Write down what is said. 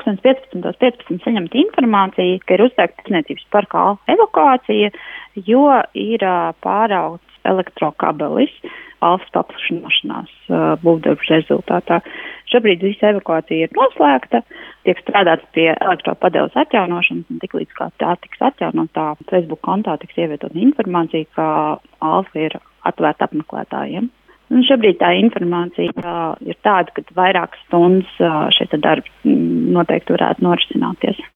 8.15 saņemta informācija, ka ir uzsākta tirsniecības parka evakuācija, jo ir pārauts elektrokabelis Alfas paplašināšanās būvdarbu rezultātā. Šobrīd visa evakuācija ir noslēgta, tiek strādāts pie elektropadeles atjaunošanas, un tiklīdz kā tā tiks atjaunotā, Facebook kontā tiks ievietot informācija, ka Alfa ir atvērta apmeklētājiem. Un šobrīd tā informācija ir tāda, ka vairākas stundas šie darbi noteikti varētu norisināties.